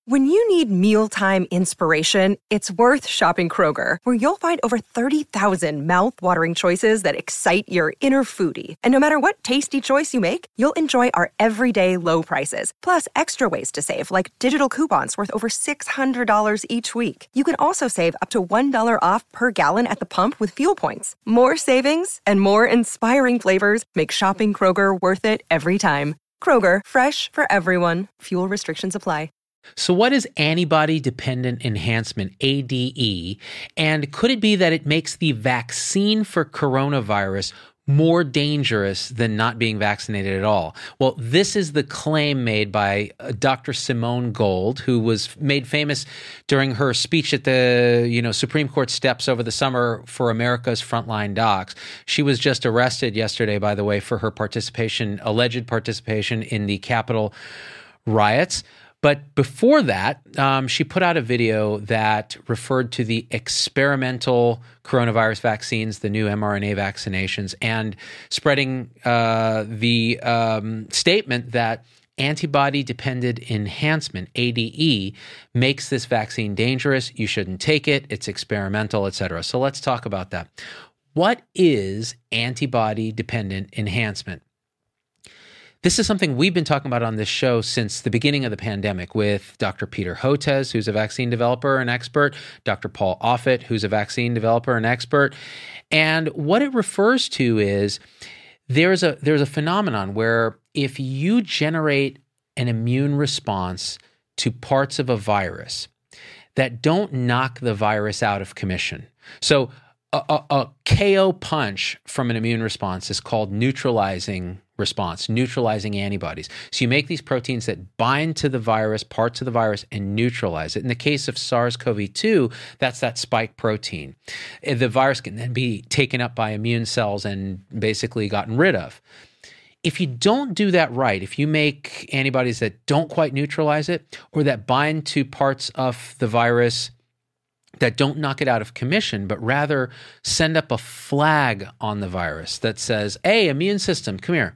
When you need mealtime inspiration, it's worth shopping Kroger, where you'll find over 30,000 mouth-watering choices that excite your inner foodie. And no matter what tasty choice you make, you'll enjoy our everyday low prices, plus extra ways to save, like digital coupons worth over $600 each week. You can also save up to $1 off per gallon at the pump with fuel points. More savings and more inspiring flavors make shopping Kroger worth it every time. Kroger, fresh for everyone. Fuel restrictions apply. So what is antibody-dependent enhancement, ADE, and could it be that it makes the vaccine for coronavirus more dangerous than not being vaccinated at all? Well, this is the claim made by Dr. Simone Gold, who was made famous during her speech at the Supreme Court steps over the summer for America's Frontline Docs. She was just arrested yesterday, by the way, for her alleged participation in the Capitol riots. But before that, she put out a video that referred to the experimental coronavirus vaccines, the new mRNA vaccinations, and spreading the statement that antibody-dependent enhancement, ADE, makes this vaccine dangerous. You shouldn't take it. It's experimental, et cetera. So let's talk about that. What is antibody-dependent enhancement? This is something we've been talking about on this show since the beginning of the pandemic with Dr. Peter Hotez, who's a vaccine developer and expert, Dr. Paul Offit, who's a vaccine developer and expert. And what it refers to is there's a phenomenon where if you generate an immune response to parts of a virus that don't knock the virus out of commission. So a KO punch from an immune response is called neutralizing response, neutralizing antibodies. So you make these proteins that bind to the virus, parts of the virus, and neutralize it. In the case of SARS-CoV-2, that's that spike protein. The virus can then be taken up by immune cells and basically gotten rid of. If you don't do that right, if you make antibodies that don't quite neutralize it or that bind to parts of the virus that don't knock it out of commission, but rather send up a flag on the virus that says, hey, immune system, come here.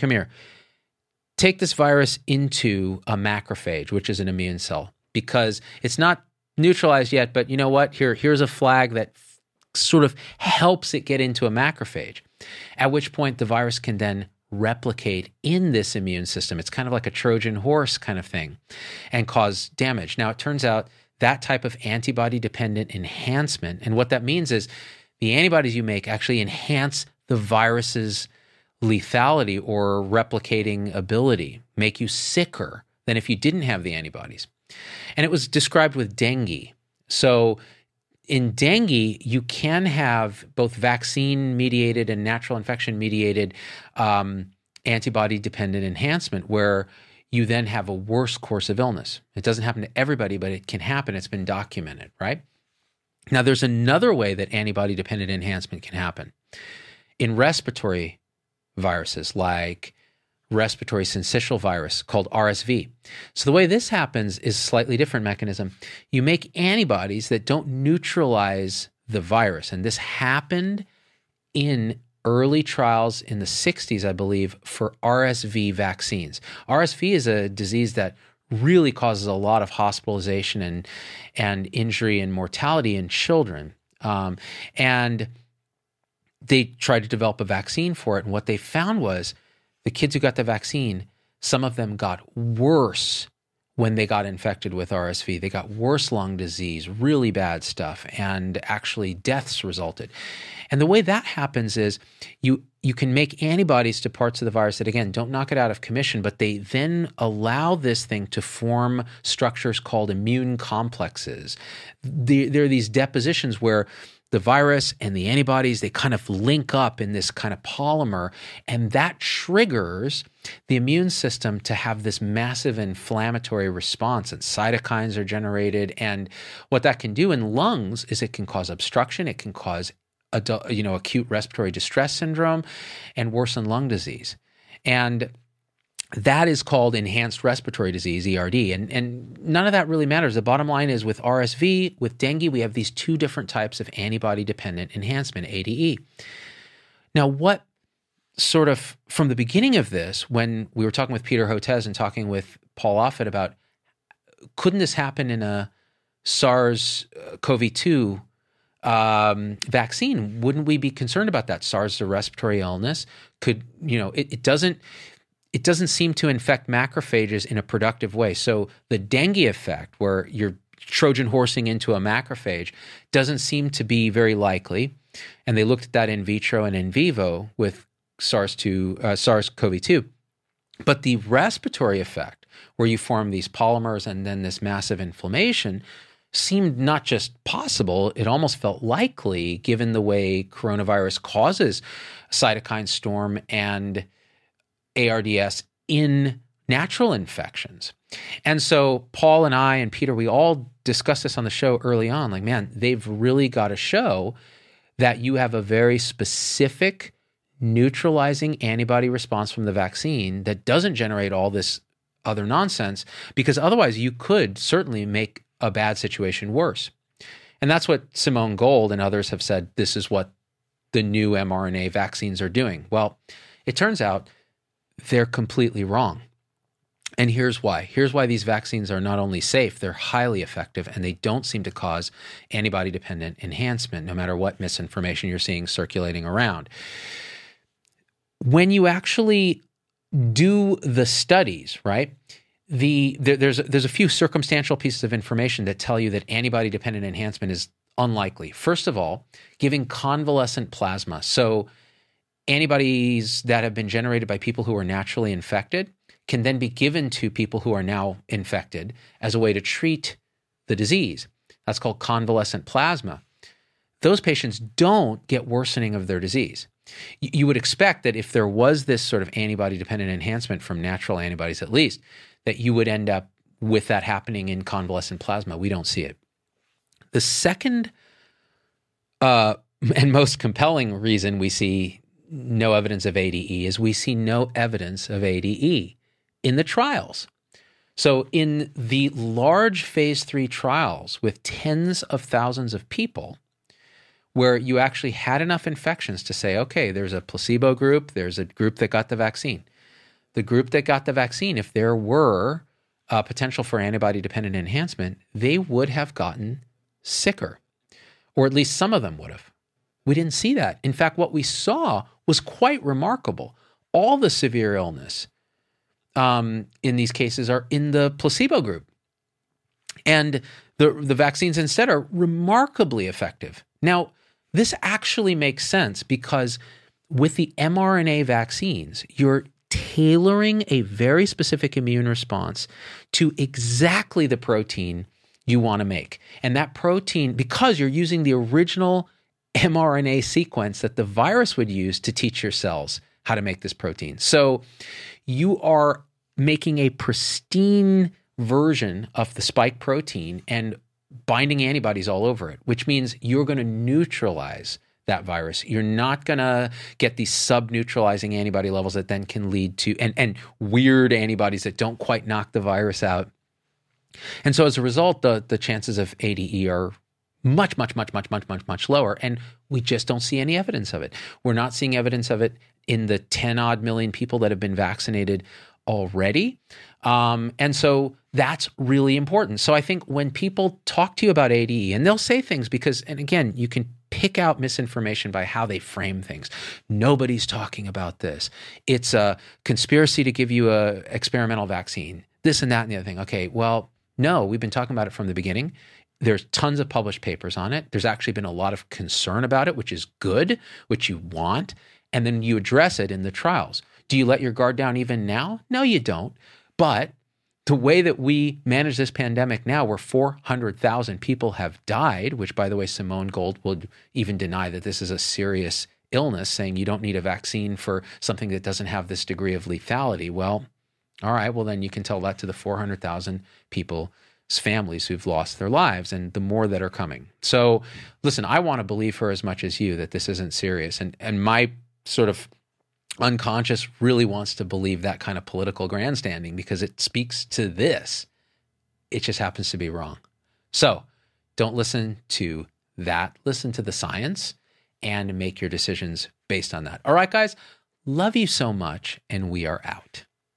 Take this virus into a macrophage, which is an immune cell, because it's not neutralized yet, but you know what? Here's a flag that sort of helps it get into a macrophage, at which point the virus can then replicate in this immune system. It's kind of like a Trojan horse kind of thing and cause damage. Now, it turns out that type of antibody-dependent enhancement, and what that means is the antibodies you make actually enhance the virus's lethality or replicating ability, make you sicker than if you didn't have the antibodies. And it was described with dengue. So in dengue, you can have both vaccine-mediated and natural infection-mediated antibody-dependent enhancement where you then have a worse course of illness. It doesn't happen to everybody, but it can happen. It's been documented, right? Now, there's another way that antibody-dependent enhancement can happen. In respiratory viruses like respiratory syncytial virus called RSV. So the way this happens is a slightly different mechanism. You make antibodies that don't neutralize the virus. And this happened in early trials in the 60s, I believe, for RSV vaccines. RSV is a disease that really causes a lot of hospitalization and injury and mortality in children. And they tried to develop a vaccine for it. And what they found was the kids who got the vaccine, some of them got worse when they got infected with RSV. They got worse lung disease, really bad stuff, and actually deaths resulted. And the way that happens is you can make antibodies to parts of the virus that, again, don't knock it out of commission, but they then allow this thing to form structures called immune complexes. There are these depositions where the virus and the antibodies, they kind of link up in this kind of polymer, and that triggers the immune system to have this massive inflammatory response, and cytokines are generated. And what that can do in lungs is it can cause obstruction, it can cause acute respiratory distress syndrome, and worsen lung disease. And that is called enhanced respiratory disease, ERD. And none of that really matters. The bottom line is with RSV, with dengue, we have these two different types of antibody-dependent enhancement, ADE. Now, what sort of, from the beginning of this, when we were talking with Peter Hotez and talking with Paul Offit about couldn't this happen in a SARS-CoV-2 vaccine? Wouldn't we be concerned about that? SARS is a respiratory illness. It doesn't seem to infect macrophages in a productive way. So the dengue effect, where you're Trojan horsing into a macrophage, doesn't seem to be very likely. And they looked at that in vitro and in vivo with SARS-CoV-2. But the respiratory effect, where you form these polymers and then this massive inflammation, seemed not just possible, it almost felt likely given the way coronavirus causes cytokine storm and ARDS in natural infections. And so Paul and I and Peter, we all discussed this on the show early on, like, man, they've really got to show that you have a very specific neutralizing antibody response from the vaccine that doesn't generate all this other nonsense, because otherwise you could certainly make a bad situation worse. And that's what Simone Gold and others have said, this is what the new mRNA vaccines are doing. Well, it turns out they're completely wrong. And here's why. Here's why these vaccines are not only safe, they're highly effective, and they don't seem to cause antibody-dependent enhancement, no matter what misinformation you're seeing circulating around. When you actually do the studies, right, there's a few circumstantial pieces of information that tell you that antibody-dependent enhancement is unlikely. First of all, giving convalescent plasma. So antibodies that have been generated by people who are naturally infected can then be given to people who are now infected as a way to treat the disease. That's called convalescent plasma. Those patients don't get worsening of their disease. You would expect that if there was this sort of antibody-dependent enhancement from natural antibodies at least, that you would end up with that happening in convalescent plasma. We don't see it. The second and most compelling reason we see no evidence of ADE is we see no evidence of ADE in the trials. So in the large phase 3 trials with tens of thousands of people, where you actually had enough infections to say, okay, there's a placebo group, there's a group that got the vaccine. The group that got the vaccine, if there were potential for antibody-dependent enhancement, they would have gotten sicker, or at least some of them would have. We didn't see that. In fact, what we saw was quite remarkable. All the severe illness in these cases are in the placebo group. And the vaccines instead are remarkably effective. Now, this actually makes sense because with the mRNA vaccines, you're tailoring a very specific immune response to exactly the protein you want to make. And that protein, because you're using the original mRNA sequence that the virus would use to teach your cells how to make this protein. So you are making a pristine version of the spike protein and binding antibodies all over it, which means you're going to neutralize that virus. You're not going to get these sub-neutralizing antibody levels that then can lead to, and weird antibodies that don't quite knock the virus out. And so as a result, the chances of ADE are much, much, much, much, much, much, much lower. And we just don't see any evidence of it. We're not seeing evidence of it in the 10-odd million people that have been vaccinated already. And so that's really important. So I think when people talk to you about ADE, and they'll say things because, and again, you can pick out misinformation by how they frame things. Nobody's talking about this. It's a conspiracy to give you a experimental vaccine, this and that and the other thing. Okay, well, no, we've been talking about it from the beginning. There's tons of published papers on it. There's actually been a lot of concern about it, which is good, which you want. And then you address it in the trials. Do you let your guard down even now? No, you don't. But the way that we manage this pandemic now, where 400,000 people have died, which, by the way, Simone Gold would even deny that this is a serious illness, saying you don't need a vaccine for something that doesn't have this degree of lethality. Well, all right, well, then you can tell that to the 400,000 people's families who've lost their lives and the more that are coming. So listen, I want to believe her as much as you that this isn't serious. And my sort of unconscious really wants to believe that kind of political grandstanding because it speaks to this. It just happens to be wrong. So don't listen to that. Listen to the science and make your decisions based on that. All right, guys, love you so much, and we are out.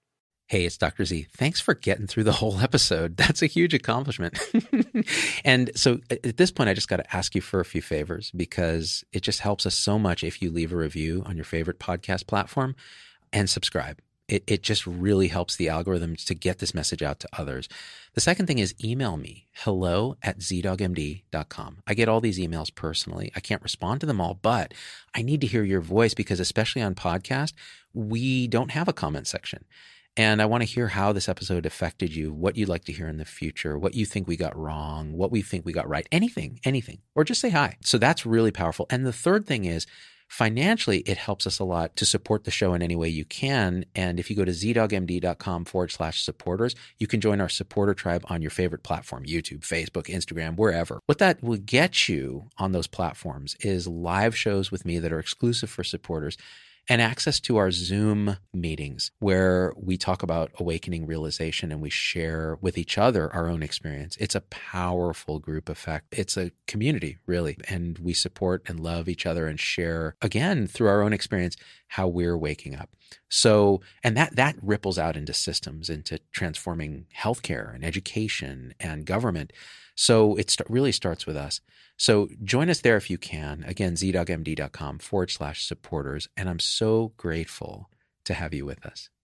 Hey, it's Dr. Z. Thanks for getting through the whole episode. That's a huge accomplishment. And so at this point, I just got to ask you for a few favors because it just helps us so much if you leave a review on your favorite podcast platform and subscribe. It just really helps the algorithms to get this message out to others. The second thing is email me, hello@zdogmd.com. I get all these emails personally. I can't respond to them all, but I need to hear your voice because especially on podcast, we don't have a comment section. And I want to hear how this episode affected you, what you'd like to hear in the future, what you think we got wrong, what we think we got right, anything, or just say hi. So that's really powerful. And the third thing is, financially, it helps us a lot to support the show in any way you can. And if you go to zdogmd.com/supporters, you can join our supporter tribe on your favorite platform, YouTube, Facebook, Instagram, wherever. What that will get you on those platforms is live shows with me that are exclusive for supporters and access to our Zoom meetings where we talk about awakening realization and we share with each other our own experience. It's a powerful group effect. It's a community, really. And we support and love each other and share, again, through our own experience, how we're waking up. So, and that ripples out into systems, into transforming healthcare and education and government. So it really starts with us. So join us there if you can. Again, zdogmd.com/supporters. And I'm so grateful to have you with us.